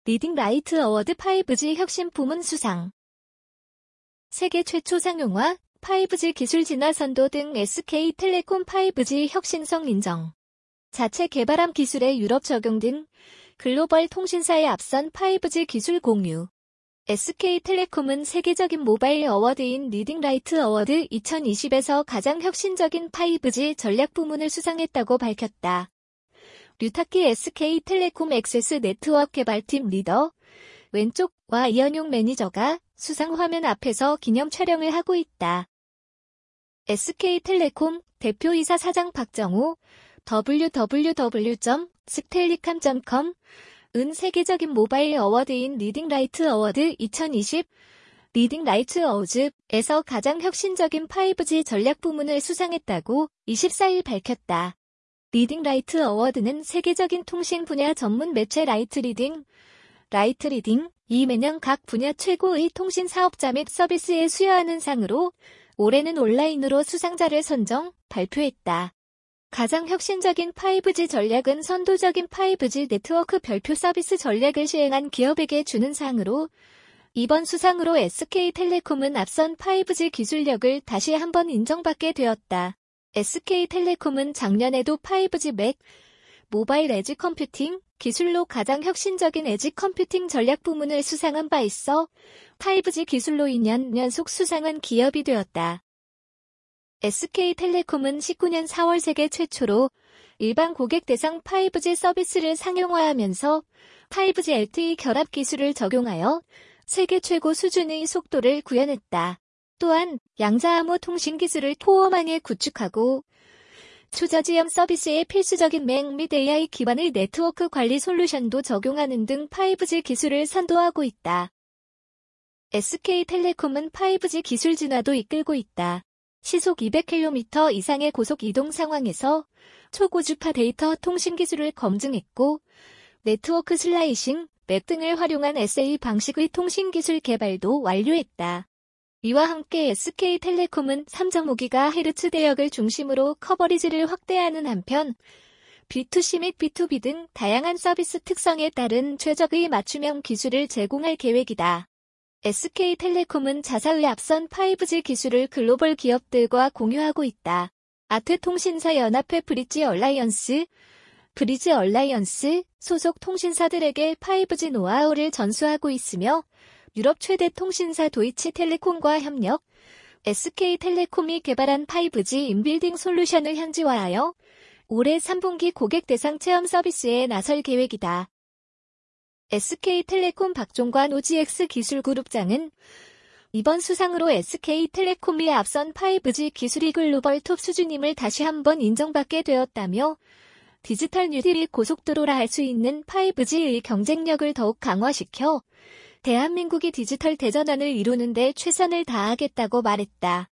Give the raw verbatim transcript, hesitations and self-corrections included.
리딩 라이트 어워드 파이브지 혁신 부문 수상. 세계 최초 상용화, 파이브지 기술 진화 선도 등 에스케이텔레콤 파이브지 혁신성 인정. 자체 개발함 기술의 유럽 적용 등 글로벌 통신사의 앞선 파이브지 기술 공유. 에스케이텔레콤은 세계적인 모바일 어워드인 리딩 라이트 어워드 이천이십에서 가장 혁신적인 파이브지 전략 부문을 수상했다고 밝혔다. 류타키 에스케이텔레콤 액세스 네트워크 개발팀 리더, 왼쪽과 이현용 매니저가 수상 화면 앞에서 기념 촬영을 하고 있다. 에스케이텔레콤 대표이사 사장 박정우, 더블유 더블유 더블유 점 스텔리캄 점 컴 은 세계적인 모바일 어워드인 리딩 라이트 어워드 이천이십, 리딩 라이트 어워즈에서 가장 혁신적인 파이브지 전략 부문을 수상했다고 이십사일 밝혔다. 리딩 라이트 어워드는 세계적인 통신 분야 전문 매체 라이트 리딩, 라이트 리딩이 매년 각 분야 최고의 통신 사업자 및 서비스에 수여하는 상으로 올해는 온라인으로 수상자를 선정, 발표했다. 가장 혁신적인 파이브지 전략은 선도적인 파이브지 네트워크 별표 서비스 전략을 시행한 기업에게 주는 상으로 이번 수상으로 에스케이텔레콤은 앞선 파이브지 기술력을 다시 한번 인정받게 되었다. 에스케이텔레콤은 작년에도 파이브지 맥, 모바일 에지 컴퓨팅 기술로 가장 혁신적인 에지 컴퓨팅 전략 부문을 수상한 바 있어 파이브지 기술로 이 년 연속 수상한 기업이 되었다. 에스케이텔레콤은 십구년 사월 세계 최초로 일반 고객 대상 파이브지 서비스를 상용화하면서 파이브지 엘티이 결합 기술을 적용하여 세계 최고 수준의 속도를 구현했다. 또한 양자암호 통신 기술을 포함하게 구축하고 초저지연 서비스에 필수적인 맥 및 에이아이 기반의 네트워크 관리 솔루션도 적용하는 등 파이브지 기술을 선도하고 있다. 에스케이텔레콤은 파이브지 기술 진화도 이끌고 있다. 시속 이백 킬로미터 이상의 고속 이동 상황에서 초고주파 데이터 통신 기술을 검증했고 네트워크 슬라이싱, 맵 등을 활용한 에스에이 방식의 통신 기술 개발도 완료했다. 이와 함께 에스케이텔레콤은 삼 점 오 기가헤르츠 대역을 중심으로 커버리지를 확대하는 한편 비투씨 및 비투비 등 다양한 서비스 특성에 따른 최적의 맞춤형 기술을 제공할 계획이다. 에스케이텔레콤은 자사의 앞선 파이브지 기술을 글로벌 기업들과 공유하고 있다. 아트통신사 연합회 브릿지 얼라이언스, 브리지 얼라이언스 소속 통신사들에게 파이브지 노하우를 전수하고 있으며 유럽 최대 통신사 도이치텔레콤과 협력, 에스케이텔레콤이 개발한 파이브지 인빌딩 솔루션을 현지화하여 올해 삼 분기 고객 대상 체험 서비스에 나설 계획이다. 에스케이텔레콤 박종관 오지엑스 기술그룹장은 이번 수상으로 에스케이텔레콤이 앞선 파이브지 기술이 글로벌 톱 수준임을 다시 한번 인정받게 되었다며 디지털 뉴딜이 고속도로라 할 수 있는 파이브지의 경쟁력을 더욱 강화시켜 대한민국이 디지털 대전환을 이루는 데 최선을 다하겠다고 말했다.